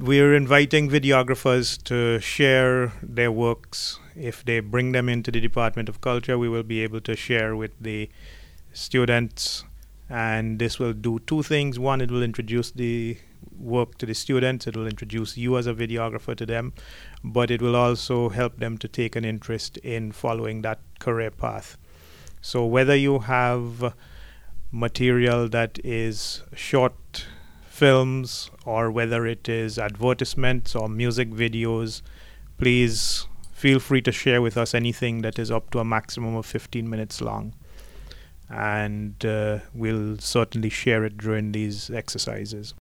we're inviting videographers to share their works. If they bring them into the Department of Culture, we will be able to share with the students. And this will do two things. One, it will introduce the work to the students. It will introduce you as a videographer to them. But it will also help them to take an interest in following that career path. So whether you have material that is short films or whether it is advertisements or music videos, please feel free to share with us anything that is up to a maximum of 15 minutes long. And we'll certainly share it during these exercises.